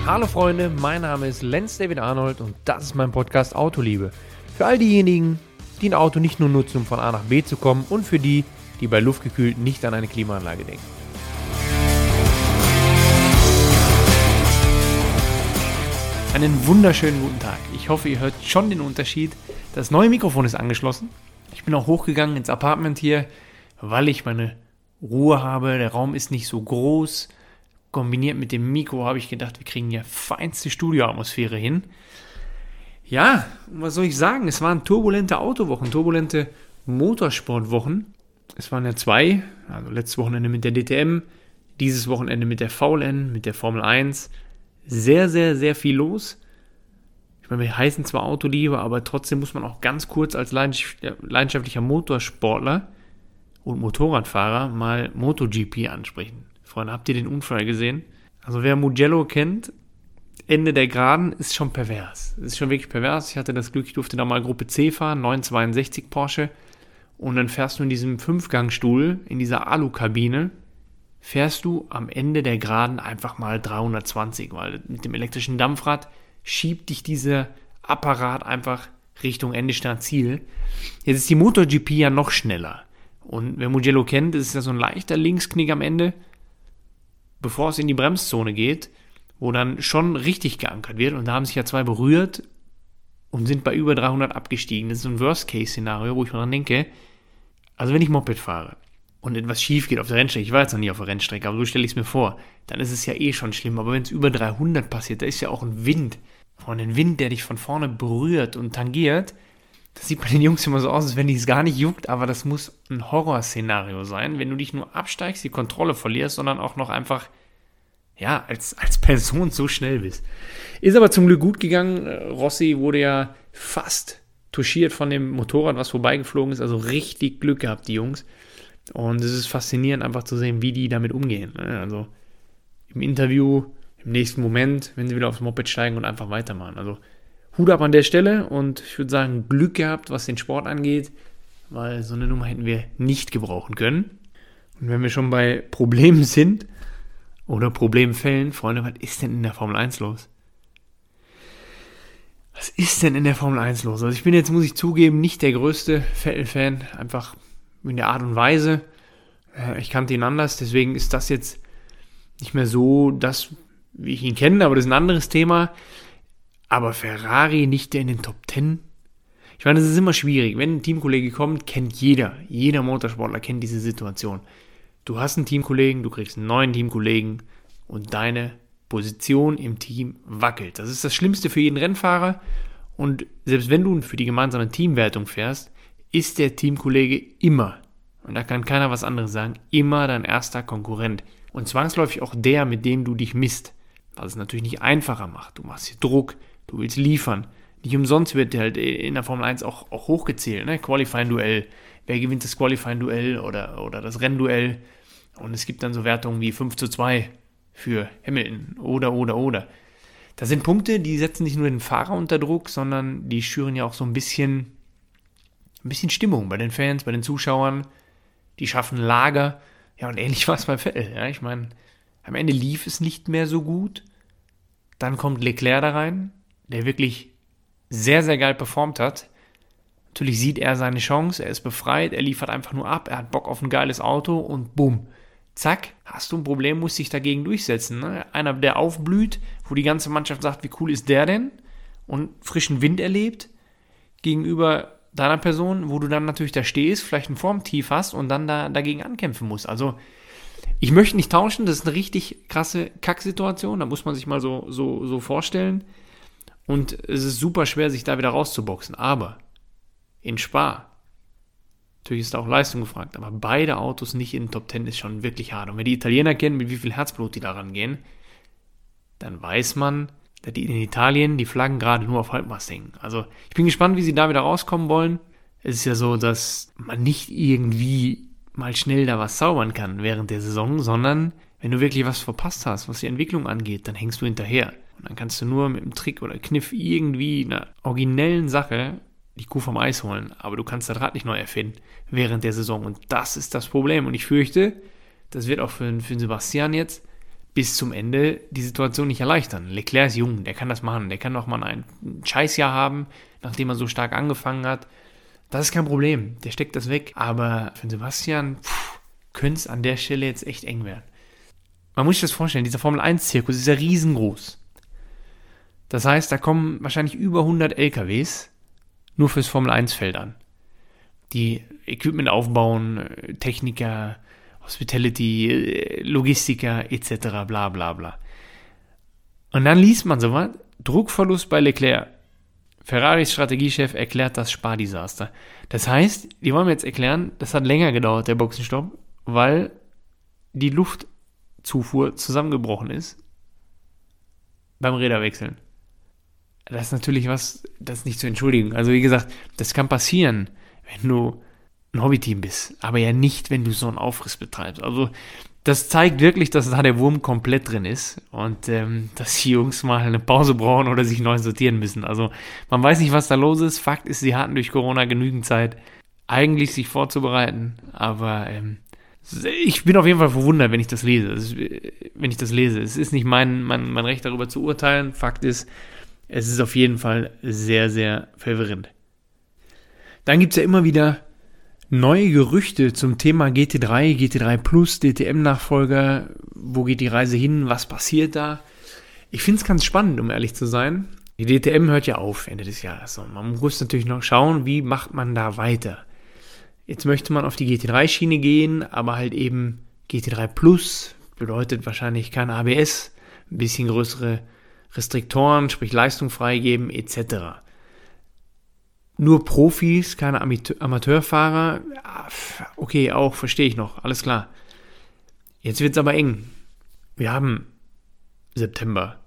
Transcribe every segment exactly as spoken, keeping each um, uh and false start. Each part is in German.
Hallo Freunde, mein Name ist Lenz David Arnold und das ist mein Podcast Autoliebe. Für all diejenigen, die ein Auto nicht nur nutzen, um von A nach B zu kommen, und für die, die bei luftgekühlt nicht an eine Klimaanlage denken. Einen wunderschönen guten Tag. Ich hoffe, ihr hört schon den Unterschied. Das neue Mikrofon ist angeschlossen. Ich bin auch hochgegangen ins Apartment hier, weil ich meine Ruhe habe. Der Raum ist nicht so groß. Kombiniert mit dem Mikro habe ich gedacht, wir kriegen ja feinste Studioatmosphäre hin. Ja, was soll ich sagen? Es waren turbulente Autowochen, turbulente Motorsportwochen. Es waren ja zwei, also letztes Wochenende mit der D T M, dieses Wochenende mit der V L N, mit der Formel eins. Sehr, sehr, sehr viel los. Ich meine, wir heißen zwar Autoliebe, aber trotzdem muss man auch ganz kurz als leidenschaftlicher Motorsportler und Motorradfahrer mal MotoGP ansprechen. Freunde, habt ihr den Unfall gesehen? Also wer Mugello kennt, Ende der Geraden, ist schon pervers. Ist schon wirklich pervers. Ich hatte das Glück, ich durfte da mal Gruppe C fahren, neunhundertzweiundsechzig Porsche. Und dann fährst du in diesem Fünfgangstuhl, in dieser Alukabine, fährst du am Ende der Geraden einfach mal dreihundertzwanzig, weil mit dem elektrischen Dampfrad schiebt dich dieser Apparat einfach Richtung Endestart-Ziel. Jetzt ist die MotoGP ja noch schneller. Und wer Mugello kennt, ist ja so ein leichter Linksknick am Ende, bevor es in die Bremszone geht, wo dann schon richtig geankert wird. Und da haben sich ja zwei berührt und sind bei über dreihundert abgestiegen. Das ist so ein Worst-Case-Szenario, wo ich mir dran denke, also wenn ich Moped fahre und etwas schief geht auf der Rennstrecke, ich war jetzt noch nie auf der Rennstrecke, aber so stelle ich es mir vor, dann ist es ja eh schon schlimm. Aber wenn es über dreihundert passiert, da ist ja auch ein Wind, von einem Wind, der dich von vorne berührt und tangiert. Das sieht bei den Jungs immer so aus, als wenn die es gar nicht juckt, aber das muss ein Horrorszenario sein, wenn du dich nur absteigst, die Kontrolle verlierst, sondern auch noch einfach, ja, als, als Person so schnell bist. Ist aber zum Glück gut gegangen. Rossi wurde ja fast touchiert von dem Motorrad, was vorbeigeflogen ist, also richtig Glück gehabt, die Jungs. Und es ist faszinierend, einfach zu sehen, wie die damit umgehen. Also im Interview, im nächsten Moment, wenn sie wieder aufs Moped steigen und einfach weitermachen. Also Hut ab an der Stelle und ich würde sagen, Glück gehabt, was den Sport angeht, weil so eine Nummer hätten wir nicht gebrauchen können. Und wenn wir schon bei Problemen sind oder Problemfällen, Freunde, was ist denn in der Formel eins los? Was ist denn in der Formel eins los? Also ich bin jetzt, muss ich zugeben, nicht der größte Vettel-Fan, einfach in der Art und Weise. Ich kannte ihn anders, deswegen ist das jetzt nicht mehr so das, wie ich ihn kenne, aber das ist ein anderes Thema. Aber Ferrari nicht in den Top zehn? Ich meine, das ist immer schwierig. Wenn ein Teamkollege kommt, kennt jeder, jeder Motorsportler kennt diese Situation. Du hast einen Teamkollegen, du kriegst einen neuen Teamkollegen und deine Position im Team wackelt. Das ist das Schlimmste für jeden Rennfahrer. Und selbst wenn du für die gemeinsame Teamwertung fährst, ist der Teamkollege immer, und da kann keiner was anderes sagen, immer dein erster Konkurrent. Und zwangsläufig auch der, mit dem du dich misst. Was es natürlich nicht einfacher macht. Du machst hier Druck, du willst liefern. Nicht umsonst wird halt in der Formel eins auch, auch hochgezählt. Ne? Qualifying-Duell. Wer gewinnt das Qualifying-Duell oder, oder das Rennduell? Und es gibt dann so Wertungen wie fünf zu zwei für Hamilton. Oder, oder, oder. Das sind Punkte, die setzen nicht nur den Fahrer unter Druck, sondern die schüren ja auch so ein bisschen, ein bisschen Stimmung bei den Fans, bei den Zuschauern. Die schaffen Lager. Ja, und ähnlich war es bei Vettel. Ja? Ich meine, am Ende lief es nicht mehr so gut. Dann kommt Leclerc da rein, der wirklich sehr, sehr geil performt hat. Natürlich sieht er seine Chance, er ist befreit, er liefert einfach nur ab, er hat Bock auf ein geiles Auto und bumm, zack, hast du ein Problem, musst dich dagegen durchsetzen. Ne? Einer, der aufblüht, wo die ganze Mannschaft sagt, wie cool ist der denn? Und frischen Wind erlebt, gegenüber deiner Person, wo du dann natürlich da stehst, vielleicht ein Formtief hast und dann da dagegen ankämpfen musst. Also ich möchte nicht tauschen, das ist eine richtig krasse Kacksituation, da muss man sich mal so, so, so vorstellen. Und es ist super schwer, sich da wieder rauszuboxen. Aber in Spa, natürlich ist da auch Leistung gefragt, aber beide Autos nicht in den Top zehn ist schon wirklich hart. Und wenn die Italiener kennen, mit wie viel Herzblut die da rangehen, dann weiß man, dass die in Italien die Flaggen gerade nur auf Halbmast hängen. Also ich bin gespannt, wie sie da wieder rauskommen wollen. Es ist ja so, dass man nicht irgendwie mal schnell da was zaubern kann während der Saison, sondern wenn du wirklich was verpasst hast, was die Entwicklung angeht, dann hängst du hinterher. Und dann kannst du nur mit einem Trick oder Kniff irgendwie einer originellen Sache die Kuh vom Eis holen. Aber du kannst das Rad nicht neu erfinden während der Saison. Und das ist das Problem. Und ich fürchte, das wird auch für, für Sebastian jetzt bis zum Ende die Situation nicht erleichtern. Leclerc ist jung, der kann das machen. Der kann noch mal ein Scheißjahr haben, nachdem er so stark angefangen hat. Das ist kein Problem, der steckt das weg. Aber für Sebastian könnte es an der Stelle jetzt echt eng werden. Man muss sich das vorstellen, dieser Formel eins Zirkus ist ja riesengroß. Das heißt, da kommen wahrscheinlich über hundert L K Ws nur fürs Formel eins Feld an. Die Equipment aufbauen, Techniker, Hospitality, Logistiker et cetera bla bla bla. Und dann liest man sowas, Druckverlust bei Leclerc. Ferraris Strategiechef erklärt das Spardesaster. Das heißt, die wollen mir jetzt erklären, das hat länger gedauert, der Boxenstopp, weil die Luftzufuhr zusammengebrochen ist beim Räderwechseln. Das ist natürlich was, das ist nicht zu entschuldigen. Also wie gesagt, das kann passieren, wenn du ein Hobbyteam bist, aber ja nicht, wenn du so einen Aufriss betreibst. Also das zeigt wirklich, dass da der Wurm komplett drin ist und ähm, dass die Jungs mal eine Pause brauchen oder sich neu sortieren müssen. Also man weiß nicht, was da los ist. Fakt ist, sie hatten durch Corona genügend Zeit, eigentlich sich vorzubereiten, aber ähm, ich bin auf jeden Fall verwundert, wenn ich das lese. Ist, wenn ich das lese. Es ist nicht mein, mein, mein Recht, darüber zu urteilen. Fakt ist, es ist auf jeden Fall sehr, sehr verwirrend. Dann gibt es ja immer wieder neue Gerüchte zum Thema G T drei, G T drei Plus, D T M-Nachfolger. Wo geht die Reise hin? Was passiert da? Ich finde es ganz spannend, um ehrlich zu sein. Die D T M hört ja auf Ende des Jahres. Und man muss natürlich noch schauen, wie macht man da weiter. Jetzt möchte man auf die G T drei Schiene gehen, aber halt eben G T drei Plus bedeutet wahrscheinlich kein A B S, ein bisschen größere Restriktoren, sprich Leistung freigeben et cetera. Nur Profis, keine Amateurfahrer, okay, auch, verstehe ich noch, alles klar. Jetzt wird es aber eng. Wir haben September.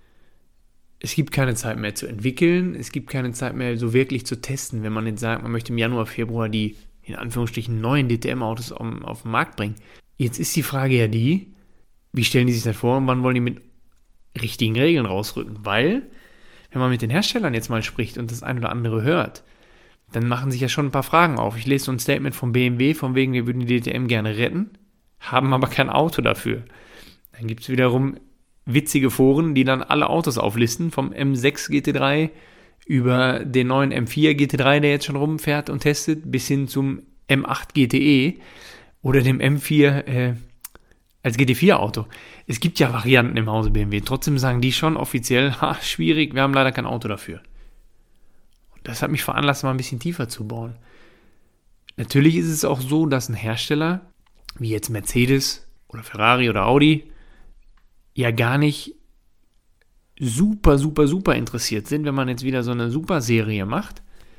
Es gibt keine Zeit mehr zu entwickeln, es gibt keine Zeit mehr so wirklich zu testen, wenn man jetzt sagt, man möchte im Januar, Februar die, in Anführungsstrichen, neuen D T M-Autos auf, auf den Markt bringen. Jetzt ist die Frage ja die, wie stellen die sich das vor und wann wollen die mit richtigen Regeln rausrücken? Weil, wenn man mit den Herstellern jetzt mal spricht und das ein oder andere hört, dann machen sich ja schon ein paar Fragen auf. Ich lese so ein Statement vom B M W, von wegen, wir würden die D T M gerne retten, haben aber kein Auto dafür. Dann gibt es wiederum witzige Foren, die dann alle Autos auflisten, vom M sechs G T drei über den neuen M vier G T drei, der jetzt schon rumfährt und testet, bis hin zum M acht G T E oder dem M vier äh, als G T vier Auto. Es gibt ja Varianten im Hause B M W. Trotzdem sagen die schon offiziell, ha, schwierig, wir haben leider kein Auto dafür. Und das hat mich veranlasst, mal ein bisschen tiefer zu bauen. Natürlich ist es auch so, dass ein Hersteller, wie jetzt Mercedes oder Ferrari oder Audi, ja gar nicht super, super, super interessiert sind, wenn man jetzt wieder so eine Super-Serie macht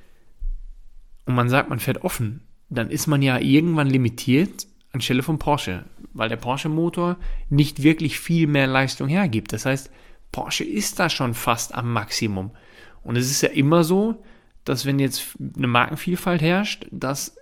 und man sagt, man fährt offen, dann ist man ja irgendwann limitiert anstelle von Porsche, weil der Porsche-Motor nicht wirklich viel mehr Leistung hergibt. Das heißt, Porsche ist da schon fast am Maximum. Und es ist ja immer so, dass wenn jetzt eine Markenvielfalt herrscht, dass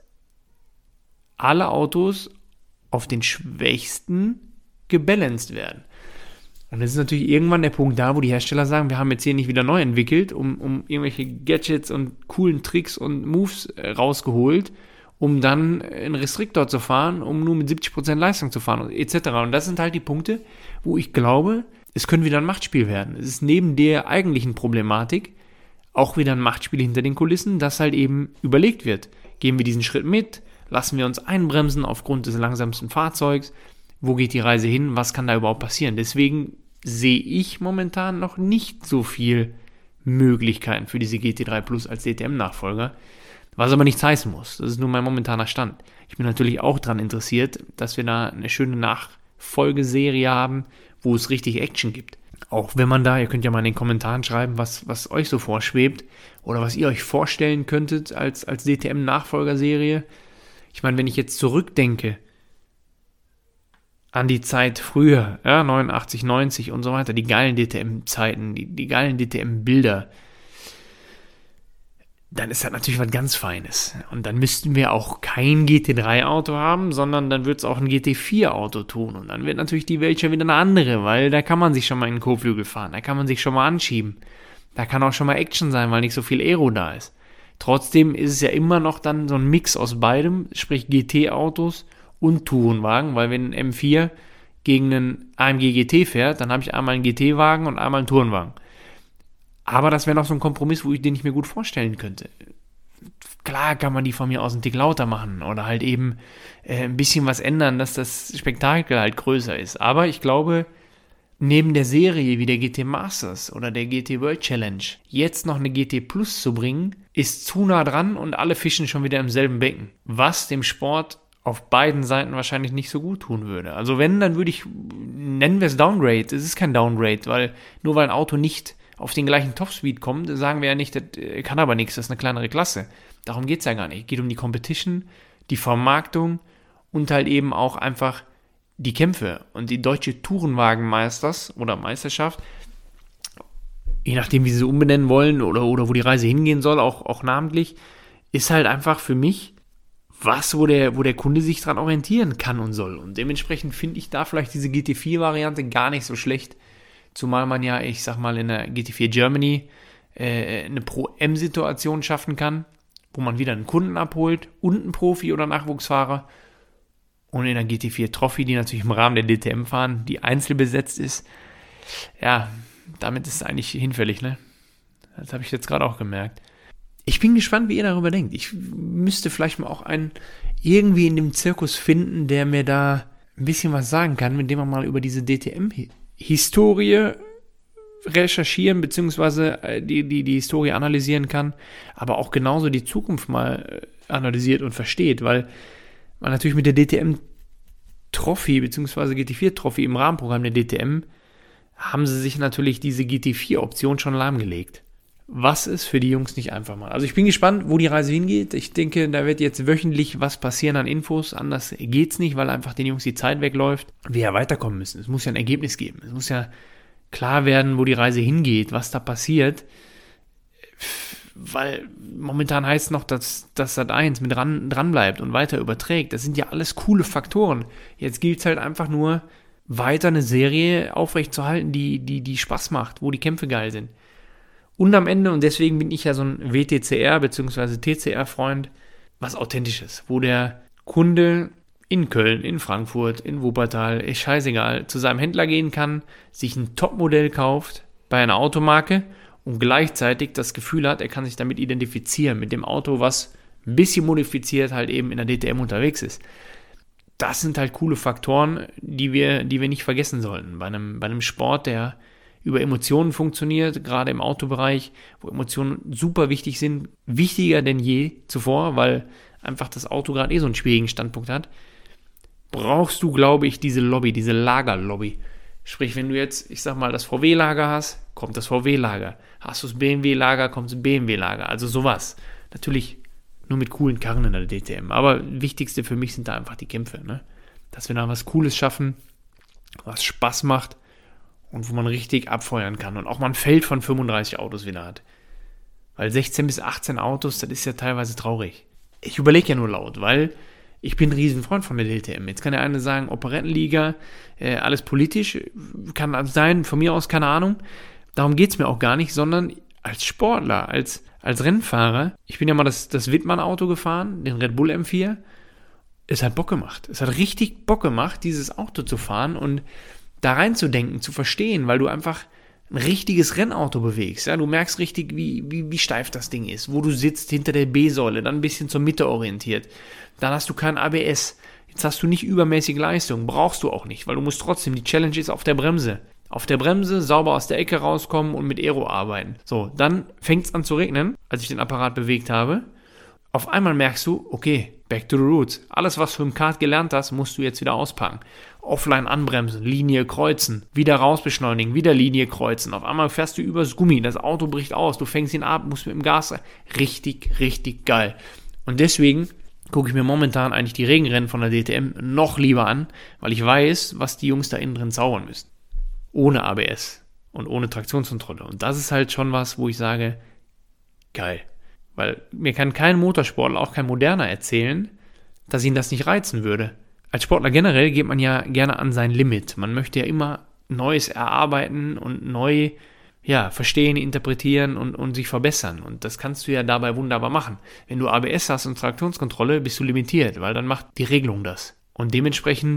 alle Autos auf den Schwächsten gebalanced werden. Und das ist natürlich irgendwann der Punkt da, wo die Hersteller sagen, wir haben jetzt hier nicht wieder neu entwickelt, um, um irgendwelche Gadgets und coolen Tricks und Moves äh, rausgeholt, um dann einen Restriktor zu fahren, um nur mit siebzig Prozent Leistung zu fahren, et cetera. Und das sind halt die Punkte, wo ich glaube, es könnte wieder ein Machtspiel werden. Es ist neben der eigentlichen Problematik auch wieder ein Machtspiel hinter den Kulissen, das halt eben überlegt wird. Gehen wir diesen Schritt mit? Lassen wir uns einbremsen aufgrund des langsamsten Fahrzeugs? Wo geht die Reise hin? Was kann da überhaupt passieren? Deswegen sehe ich momentan noch nicht so viel Möglichkeiten für diese G T drei Plus als D T M-Nachfolger. Was aber nichts heißen muss. Das ist nur mein momentaner Stand. Ich bin natürlich auch daran interessiert, dass wir da eine schöne Nachfolgeserie haben, wo es richtig Action gibt. Auch wenn man da, ihr könnt ja mal in den Kommentaren schreiben, was, was euch so vorschwebt oder was ihr euch vorstellen könntet als, als D T M-Nachfolgerserie. Ich meine, wenn ich jetzt zurückdenke an die Zeit früher, ja, neunundachtzig, neunzig und so weiter, die geilen D T M-Zeiten, die, die geilen D T M-Bilder, dann ist das natürlich was ganz Feines. Und dann müssten wir auch kein G T drei Auto haben, sondern dann wird es auch ein G T vier Auto tun. Und dann wird natürlich die Welt schon wieder eine andere, weil da kann man sich schon mal in den Kotflügel fahren, da kann man sich schon mal anschieben. Da kann auch schon mal Action sein, weil nicht so viel Aero da ist. Trotzdem ist es ja immer noch dann so ein Mix aus beidem, sprich G T-Autos und Tourenwagen, weil wenn ein M vier gegen einen A M G G T fährt, dann habe ich einmal einen G T-Wagen und einmal einen Tourenwagen. Aber das wäre noch so ein Kompromiss, wo ich, den ich mir gut vorstellen könnte. Klar kann man die von mir aus einen Tick lauter machen oder halt eben äh, ein bisschen was ändern, dass das Spektakel halt größer ist. Aber ich glaube, neben der Serie wie der G T Masters oder der G T World Challenge jetzt noch eine G T Plus zu bringen, ist zu nah dran und alle fischen schon wieder im selben Becken. Was dem Sport auf beiden Seiten wahrscheinlich nicht so gut tun würde. Also wenn, dann würde ich, nennen wir es Downgrade. Es ist kein Downgrade, weil nur weil ein Auto nicht auf den gleichen Topspeed kommt, sagen wir ja nicht, das kann aber nichts, das ist eine kleinere Klasse. Darum geht es ja gar nicht. Es geht um die Competition, die Vermarktung und halt eben auch einfach die Kämpfe. Und die deutsche Tourenwagenmeisters oder Meisterschaft, je nachdem, wie sie sie umbenennen wollen oder, oder wo die Reise hingehen soll, auch, auch namentlich, ist halt einfach für mich was, wo der, wo der Kunde sich dran orientieren kann und soll. Und dementsprechend finde ich da vielleicht diese G T vier Variante gar nicht so schlecht. Zumal man ja, ich sag mal, in der G T vier Germany äh, eine Pro-M-Situation schaffen kann, wo man wieder einen Kunden abholt und einen Profi oder Nachwuchsfahrer. Und in der G T vier Trophy, die natürlich im Rahmen der D T M fahren, die einzeln besetzt ist, ja, damit ist es eigentlich hinfällig, ne? Das habe ich jetzt gerade auch gemerkt. Ich bin gespannt, wie ihr darüber denkt. Ich müsste vielleicht mal auch einen irgendwie in dem Zirkus finden, der mir da ein bisschen was sagen kann, mit dem man mal über diese D T M-Historie recherchieren, beziehungsweise die, die, die Historie analysieren kann, aber auch genauso die Zukunft mal analysiert und versteht, weil man natürlich mit der D T M-Trophy, beziehungsweise G T vier Trophy im Rahmenprogramm der D T M, haben sie sich natürlich diese G T vier Option schon lahmgelegt. Was es für die Jungs nicht einfach macht. Also ich bin gespannt, wo die Reise hingeht. Ich denke, da wird jetzt wöchentlich was passieren an Infos. Anders geht's nicht, weil einfach den Jungs die Zeit wegläuft. Wir ja weiterkommen müssen. Es muss ja ein Ergebnis geben. Es muss ja klar werden, wo die Reise hingeht, was da passiert. Weil momentan heißt es noch, dass, dass Sat eins mit dran, dran bleibt und weiter überträgt. Das sind ja alles coole Faktoren. Jetzt gilt es halt einfach nur, weiter eine Serie aufrechtzuerhalten, die, die, die Spaß macht, wo die Kämpfe geil sind. Und am Ende, und deswegen bin ich ja so ein W T C R bzw. T C R-Freund, was Authentisches, wo der Kunde in Köln, in Frankfurt, in Wuppertal, ist scheißegal, zu seinem Händler gehen kann, sich ein Topmodell kauft bei einer Automarke und gleichzeitig das Gefühl hat, er kann sich damit identifizieren, mit dem Auto, was ein bisschen modifiziert halt eben in der D T M unterwegs ist. Das sind halt coole Faktoren, die wir, die wir nicht vergessen sollten. Bei einem, bei einem Sport, der über Emotionen funktioniert, gerade im Autobereich, wo Emotionen super wichtig sind, wichtiger denn je zuvor, weil einfach das Auto gerade eh so einen schwierigen Standpunkt hat, brauchst du, glaube ich, diese Lobby, diese Lagerlobby. Sprich, wenn du jetzt, ich sag mal, das V W-Lager hast, kommt das V W-Lager. Hast du das B M W-Lager, kommt das B M W-Lager. Also sowas. Natürlich nur mit coolen Karren in der D T M. Aber das Wichtigste für mich sind da einfach die Kämpfe, ne? Dass wir da was Cooles schaffen, was Spaß macht und wo man richtig abfeuern kann und auch mal ein Feld von fünfunddreißig Autos wieder hat. Weil sechzehn bis achtzehn Autos, das ist ja teilweise traurig. Ich überlege ja nur laut, weil ich bin ein Riesenfreund von der D T M. Jetzt kann der eine sagen, Operettenliga, äh, alles politisch, kann sein, von mir aus, keine Ahnung. Darum geht es mir auch gar nicht, sondern als Sportler, als, als Rennfahrer, ich bin ja mal das, das Wittmann-Auto gefahren, den Red Bull M vier, es hat Bock gemacht. Es hat richtig Bock gemacht, dieses Auto zu fahren und da reinzudenken, zu verstehen, weil du einfach ein richtiges Rennauto bewegst. Ja? Du merkst richtig, wie, wie, wie steif das Ding ist, wo du sitzt hinter der B-Säule, dann ein bisschen zur Mitte orientiert. Dann hast du kein A B S. Jetzt hast du nicht übermäßige Leistung, brauchst du auch nicht, weil du musst trotzdem, die Challenge ist auf der Bremse. Auf der Bremse, sauber aus der Ecke rauskommen und mit Aero arbeiten. So, dann fängt es an zu regnen, als ich den Apparat bewegt habe. Auf einmal merkst du, okay, back to the roots. Alles, was du im Kart gelernt hast, musst du jetzt wieder auspacken. Offline anbremsen, Linie kreuzen, wieder rausbeschleunigen, wieder Linie kreuzen. Auf einmal fährst du übers Gummi, das Auto bricht aus, du fängst ihn ab, musst mit dem Gas rein. Richtig, richtig geil. Und deswegen gucke ich mir momentan eigentlich die Regenrennen von der D T M noch lieber an, weil ich weiß, was die Jungs da innen drin zaubern müssen. Ohne A B S und ohne Traktionskontrolle. Und das ist halt schon was, wo ich sage, geil. Weil mir kann kein Motorsportler, auch kein Moderner erzählen, dass ihn das nicht reizen würde. Als Sportler generell geht man ja gerne an sein Limit. Man möchte ja immer Neues erarbeiten und neu ja, verstehen, interpretieren und, und sich verbessern. Und das kannst du ja dabei wunderbar machen. Wenn du A B S hast und Traktionskontrolle, bist du limitiert, weil dann macht die Regelung das. Und dementsprechend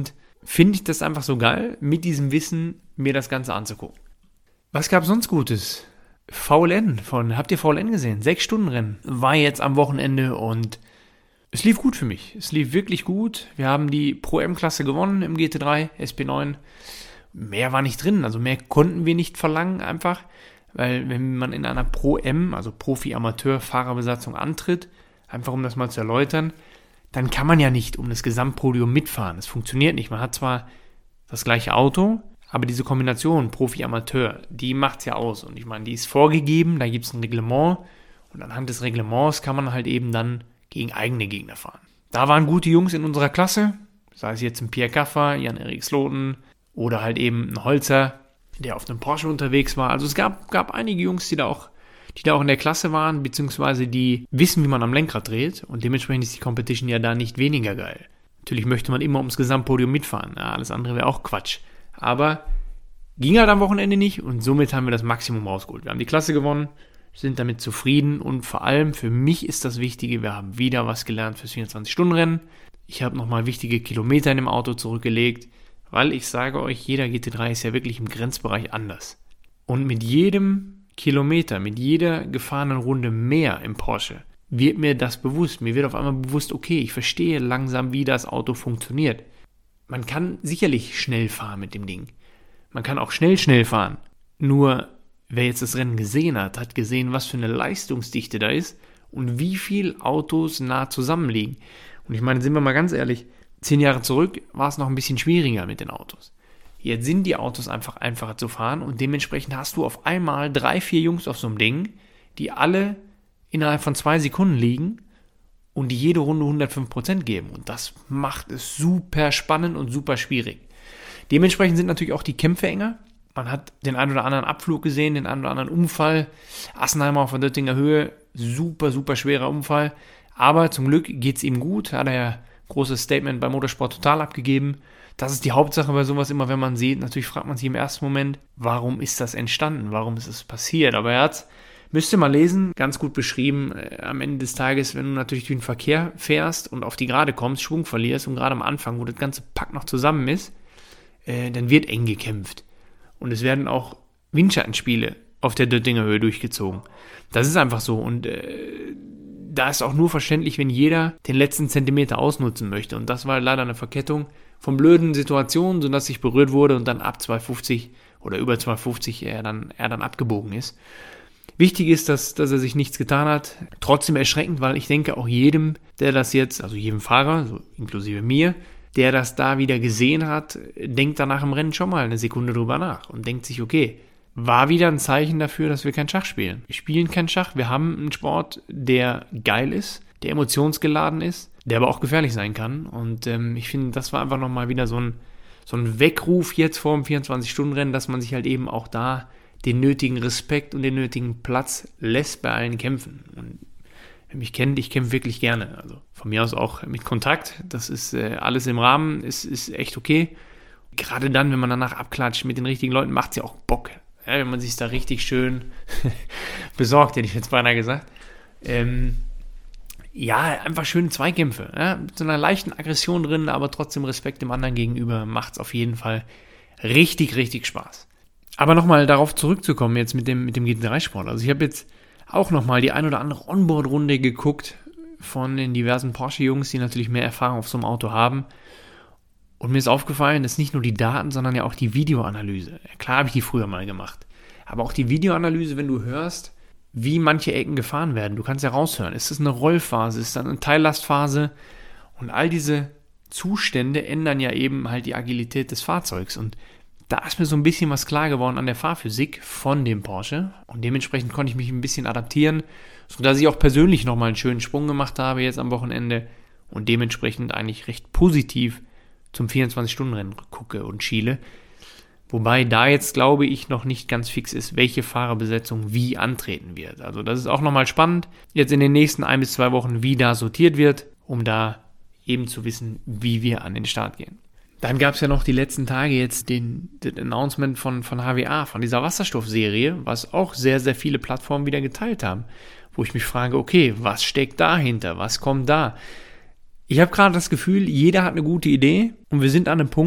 finde ich das einfach so geil, mit diesem Wissen mir das Ganze anzugucken. Was gab sonst Gutes? V L N von, habt ihr V L N gesehen? Sechs Stunden Rennen war jetzt am Wochenende und es lief gut für mich. Es lief wirklich gut. Wir haben die Pro-M-Klasse gewonnen im G T drei, S P neun. Mehr war nicht drin, also mehr konnten wir nicht verlangen einfach, weil wenn man in einer Pro-M, also Profi-Amateur-Fahrerbesatzung antritt, einfach um das mal zu erläutern, dann kann man ja nicht um das Gesamtpodium mitfahren. Es funktioniert nicht. Man hat zwar das gleiche Auto, aber diese Kombination Profi-Amateur, die macht es ja aus. Und ich meine, die ist vorgegeben, da gibt es ein Reglement und anhand des Reglements kann man halt eben dann gegen eigene Gegner fahren. Da waren gute Jungs in unserer Klasse, sei es jetzt ein Pierre Kaffer, Jan-Erik Sloten oder halt eben ein Holzer, der auf einem Porsche unterwegs war. Also es gab, gab einige Jungs, die da auch die da auch in der Klasse waren, beziehungsweise die wissen, wie man am Lenkrad dreht und dementsprechend ist die Competition ja da nicht weniger geil. Natürlich möchte man immer ums Gesamtpodium mitfahren, ja, alles andere wäre auch Quatsch. Aber ging halt am Wochenende nicht und somit haben wir das Maximum rausgeholt. Wir haben die Klasse gewonnen, sind damit zufrieden und vor allem für mich ist das Wichtige, wir haben wieder was gelernt fürs vierundzwanzig-Stunden-Rennen. Ich habe nochmal wichtige Kilometer in dem Auto zurückgelegt, weil ich sage euch, jeder G T drei ist ja wirklich im Grenzbereich anders. Und mit jedem Kilometer, mit jeder gefahrenen Runde mehr im Porsche, wird mir das bewusst. Mir wird auf einmal bewusst, okay, ich verstehe langsam, wie das Auto funktioniert. Man kann sicherlich schnell fahren mit dem Ding. Man kann auch schnell, schnell fahren. Nur, wer jetzt das Rennen gesehen hat, hat gesehen, was für eine Leistungsdichte da ist und wie viele Autos nah zusammenliegen. Und ich meine, sind wir mal ganz ehrlich, zehn Jahre zurück war es noch ein bisschen schwieriger mit den Autos. Jetzt sind die Autos einfach einfacher zu fahren und dementsprechend hast du auf einmal drei, vier Jungs auf so einem Ding, die alle innerhalb von zwei Sekunden liegen und die jede Runde hundertfünf Prozent geben. Und das macht es super spannend und super schwierig. Dementsprechend sind natürlich auch die Kämpfe enger. Man hat den einen oder anderen Abflug gesehen, den einen oder anderen Unfall. Assenheimer auf der Döttinger Höhe, super, super schwerer Unfall. Aber zum Glück geht es ihm gut, hat er ja großes Statement bei Motorsport Total abgegeben. Das ist die Hauptsache bei sowas immer, wenn man sieht. Natürlich fragt man sich im ersten Moment, warum ist das entstanden? Warum ist es passiert? Aber er hat, müsst ihr mal lesen, ganz gut beschrieben, äh, am Ende des Tages, wenn du natürlich durch den Verkehr fährst und auf die Gerade kommst, Schwung verlierst und gerade am Anfang, wo das ganze Pack noch zusammen ist, äh, dann wird eng gekämpft. Und es werden auch Windschattenspiele auf der Döttinger Höhe durchgezogen. Das ist einfach so und äh, da ist auch nur verständlich, wenn jeder den letzten Zentimeter ausnutzen möchte. Und das war leider eine Verkettung von blöden Situationen, sodass ich berührt wurde und dann ab zwei fünfzig oder über zwei fünfzig er dann, er dann abgebogen ist. Wichtig ist, dass, dass er sich nichts getan hat. Trotzdem erschreckend, weil ich denke, auch jedem, der das jetzt, also jedem Fahrer, so inklusive mir, der das da wieder gesehen hat, denkt danach im Rennen schon mal eine Sekunde drüber nach und denkt sich, okay, war wieder ein Zeichen dafür, dass wir kein Schach spielen. Wir spielen kein Schach, wir haben einen Sport, der geil ist, der emotionsgeladen ist, der aber auch gefährlich sein kann. Und ähm, ich finde, das war einfach nochmal wieder so ein, so ein Weckruf jetzt vor dem vierundzwanzig-Stunden-Rennen, dass man sich halt eben auch da den nötigen Respekt und den nötigen Platz lässt bei allen Kämpfen. Und wer mich kennt, ich kämpfe wirklich gerne. Also von mir aus auch mit Kontakt. Das ist äh, alles im Rahmen, ist, ist echt okay. Gerade dann, wenn man danach abklatscht mit den richtigen Leuten, macht es ja auch Bock. Ja, wenn man sich da richtig schön besorgt, hätte ich jetzt beinahe gesagt. Ähm, ja, einfach schöne Zweikämpfe. Ja, mit so einer leichten Aggression drin, aber trotzdem Respekt dem anderen gegenüber, macht es auf jeden Fall richtig, richtig Spaß. Aber nochmal darauf zurückzukommen jetzt mit dem, mit dem G T drei Sport. Also ich habe jetzt auch nochmal die ein oder andere Onboard-Runde geguckt von den diversen Porsche-Jungs, die natürlich mehr Erfahrung auf so einem Auto haben. Und mir ist aufgefallen, dass nicht nur die Daten, sondern ja auch die Videoanalyse. Klar habe ich die früher mal gemacht. Aber auch die Videoanalyse, wenn du hörst, wie manche Ecken gefahren werden. Du kannst ja raushören. Ist das eine Rollphase? Ist das eine Teillastphase? Und all diese Zustände ändern ja eben halt die Agilität des Fahrzeugs. Und da ist mir so ein bisschen was klar geworden an der Fahrphysik von dem Porsche. Und dementsprechend konnte ich mich ein bisschen adaptieren, sodass ich auch persönlich nochmal einen schönen Sprung gemacht habe jetzt am Wochenende. Und dementsprechend eigentlich recht positiv zum vierundzwanzig-Stunden-Rennen gucke und schiele. Wobei da jetzt, glaube ich, noch nicht ganz fix ist, welche Fahrerbesetzung wie antreten wird. Also das ist auch nochmal spannend, jetzt in den nächsten ein bis zwei Wochen, wie da sortiert wird, um da eben zu wissen, wie wir an den Start gehen. Dann gab es ja noch die letzten Tage jetzt den, den Announcement von, von H W A, von dieser Wasserstoffserie, was auch sehr, sehr viele Plattformen wieder geteilt haben. Wo ich mich frage, okay, was steckt dahinter? Was kommt da? Ich habe gerade das Gefühl, jeder hat eine gute Idee und wir sind an einem Punkt,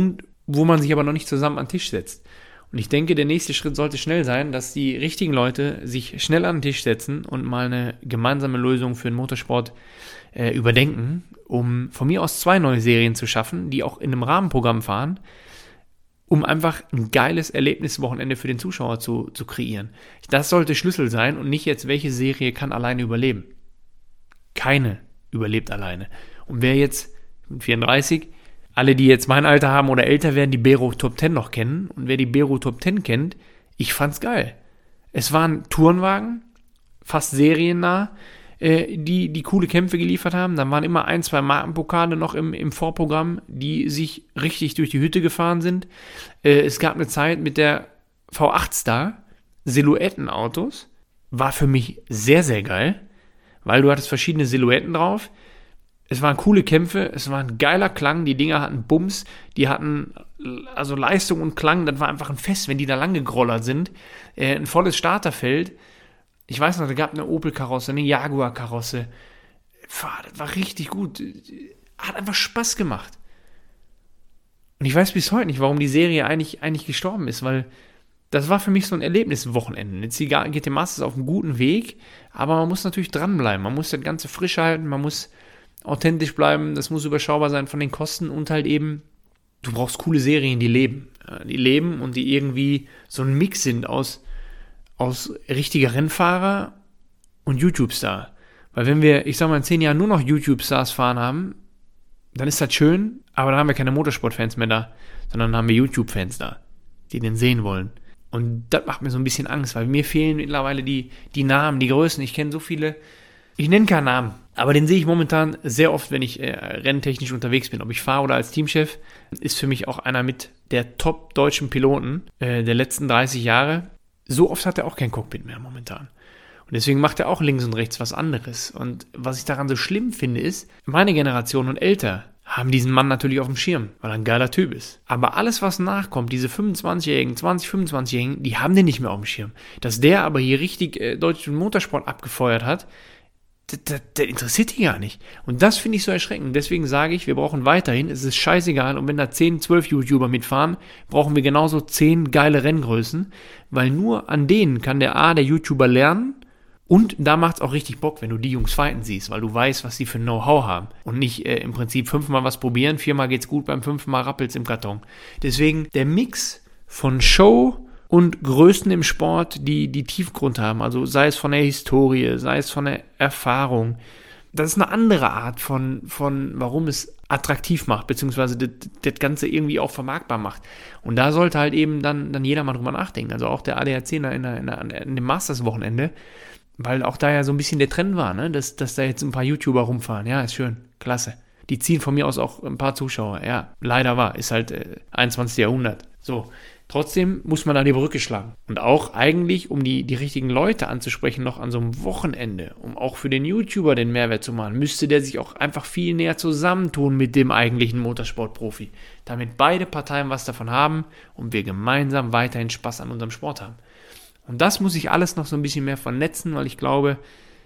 wo man sich aber noch nicht zusammen an den Tisch setzt. Und ich denke, der nächste Schritt sollte schnell sein, dass die richtigen Leute sich schnell an den Tisch setzen und mal eine gemeinsame Lösung für den Motorsport äh, überdenken, um von mir aus zwei neue Serien zu schaffen, die auch in einem Rahmenprogramm fahren, um einfach ein geiles Erlebniswochenende für den Zuschauer zu, zu kreieren. Das sollte Schlüssel sein und nicht jetzt, welche Serie kann alleine überleben. Keine überlebt alleine. Und wer jetzt, ich bin vierunddreißig, alle, die jetzt mein Alter haben oder älter werden, die Bero Top zehn noch kennen. Und wer die Bero Top zehn kennt, ich fand's geil. Es waren Tourenwagen, fast seriennah, äh, die, die coole Kämpfe geliefert haben. Dann waren immer ein, zwei Markenpokale noch im, im Vorprogramm, die sich richtig durch die Hütte gefahren sind. Äh, es gab eine Zeit mit der V acht Star, Silhouettenautos, war für mich sehr, sehr geil, weil du hattest verschiedene Silhouetten drauf. Es waren coole Kämpfe, es war ein geiler Klang, die Dinger hatten Bums, die hatten also Leistung und Klang, das war einfach ein Fest, wenn die da lang gegrollert sind. Äh, ein volles Starterfeld. Ich weiß noch, da gab eine Opel-Karosse, eine Jaguar-Karosse. Das war richtig gut. Hat einfach Spaß gemacht. Und ich weiß bis heute nicht, warum die Serie eigentlich, eigentlich gestorben ist, weil das war für mich so ein Erlebniswochenende. Jetzt G T Masters auf einem guten Weg, aber man muss natürlich dranbleiben. Man muss das Ganze frisch halten, man muss authentisch bleiben, das muss überschaubar sein von den Kosten und halt eben, du brauchst coole Serien, die leben. Die leben und die irgendwie so ein Mix sind aus, aus richtiger Rennfahrer und YouTube-Star. Weil wenn wir, ich sag mal, in zehn Jahren nur noch YouTube-Stars fahren haben, dann ist das schön, aber dann haben wir keine Motorsport-Fans mehr da, sondern dann haben wir YouTube-Fans da, die den sehen wollen. Und das macht mir so ein bisschen Angst, weil mir fehlen mittlerweile die, die Namen, die Größen. Ich kenne so viele, ich nenne keinen Namen, aber den sehe ich momentan sehr oft, wenn ich äh, renntechnisch unterwegs bin. Ob ich fahre oder als Teamchef, ist für mich auch einer mit der top deutschen Piloten äh, der letzten dreißig Jahre. So oft hat er auch kein Cockpit mehr momentan. Und deswegen macht er auch links und rechts was anderes. Und was ich daran so schlimm finde, ist, meine Generation und älter haben diesen Mann natürlich auf dem Schirm, weil er ein geiler Typ ist. Aber alles, was nachkommt, diese fünfundzwanzigjährigen, zwanzig-, fünfundzwanzigjährigen, die haben den nicht mehr auf dem Schirm. Dass der aber hier richtig äh, deutschen Motorsport abgefeuert hat, Das, das interessiert die gar nicht. Und das finde ich so erschreckend. Deswegen sage ich, wir brauchen weiterhin, es ist scheißegal, und wenn da zehn, zwölf YouTuber mitfahren, brauchen wir genauso zehn geile Renngrößen, weil nur an denen kann der A, der YouTuber lernen, und da macht es auch richtig Bock, wenn du die Jungs fighten siehst, weil du weißt, was sie für Know-how haben und nicht äh, im Prinzip fünfmal was probieren, viermal geht's gut, beim fünften Mal rappelt's im Karton. Deswegen der Mix von Show und Größen im Sport, die, die Tiefgrund haben, also sei es von der Historie, sei es von der Erfahrung. Das ist eine andere Art von, von warum es attraktiv macht, beziehungsweise das, das Ganze irgendwie auch vermarktbar macht. Und da sollte halt eben dann, dann jeder mal drüber nachdenken, also auch der A D A C in, der, in, der, in dem Masters-Wochenende, weil auch da ja so ein bisschen der Trend war, ne? dass, dass da jetzt ein paar YouTuber rumfahren. Ja, ist schön, klasse. Die ziehen von mir aus auch ein paar Zuschauer. Ja, leider war, ist halt äh, einundzwanzigsten Jahrhundert. So. Trotzdem muss man da die Brücke schlagen. Und auch eigentlich, um die, die richtigen Leute anzusprechen, noch an so einem Wochenende, um auch für den YouTuber den Mehrwert zu machen, müsste der sich auch einfach viel näher zusammentun mit dem eigentlichen Motorsportprofi, damit beide Parteien was davon haben und wir gemeinsam weiterhin Spaß an unserem Sport haben. Und das muss sich alles noch so ein bisschen mehr vernetzen, weil ich glaube,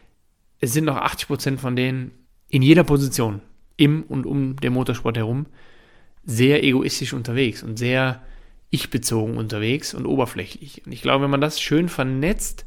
es sind noch achtzig Prozent von denen in jeder Position im und um den Motorsport herum sehr egoistisch unterwegs und sehr ich-bezogen unterwegs und oberflächlich. Und ich glaube, wenn man das schön vernetzt,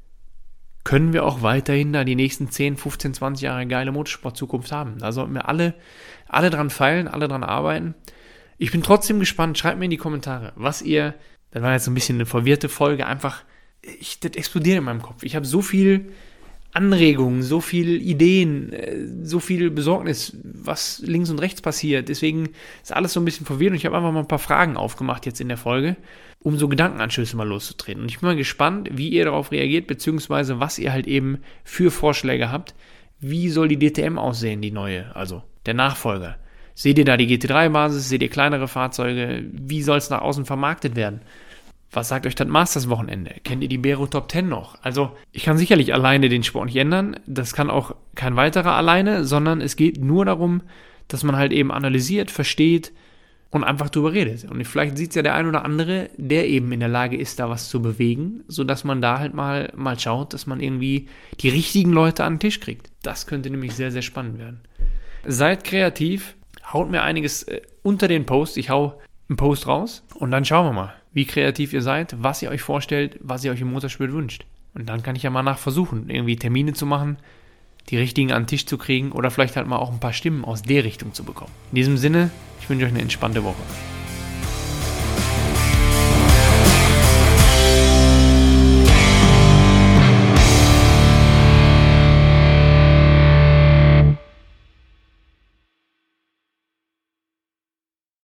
können wir auch weiterhin da die nächsten zehn, fünfzehn, zwanzig Jahre geile Motorsport-Zukunft haben. Da sollten wir alle, alle dran feilen, alle dran arbeiten. Ich bin trotzdem gespannt. Schreibt mir in die Kommentare, was ihr, das war jetzt so ein bisschen eine verwirrte Folge, einfach, ich, das explodiert in meinem Kopf. Ich habe so viel Anregungen, so viele Ideen, so viel Besorgnis, was links und rechts passiert. Deswegen ist alles so ein bisschen verwirrt und ich habe einfach mal ein paar Fragen aufgemacht jetzt in der Folge, um so Gedankenanschlüsse mal loszutreten. Und ich bin mal gespannt, wie ihr darauf reagiert, beziehungsweise was ihr halt eben für Vorschläge habt. Wie soll die D T M aussehen, die neue, also der Nachfolger? Seht ihr da die G T drei Basis, seht ihr kleinere Fahrzeuge? Wie soll es nach außen vermarktet werden? Was sagt euch das Masters-Wochenende? Kennt ihr die Bero Top zehn noch? Also, ich kann sicherlich alleine den Sport nicht ändern. Das kann auch kein weiterer alleine, sondern es geht nur darum, dass man halt eben analysiert, versteht und einfach drüber redet. Und vielleicht sieht es ja der ein oder andere, der eben in der Lage ist, da was zu bewegen, sodass man da halt mal, mal schaut, dass man irgendwie die richtigen Leute an den Tisch kriegt. Das könnte nämlich sehr, sehr spannend werden. Seid kreativ, haut mir einiges äh, unter den Post. Ich hau einen Post raus und dann schauen wir mal, wie kreativ ihr seid, was ihr euch vorstellt, was ihr euch im Motorsport wünscht. Und dann kann ich ja mal nach versuchen, irgendwie Termine zu machen, die richtigen an den Tisch zu kriegen oder vielleicht halt mal auch ein paar Stimmen aus der Richtung zu bekommen. In diesem Sinne, ich wünsche euch eine entspannte Woche.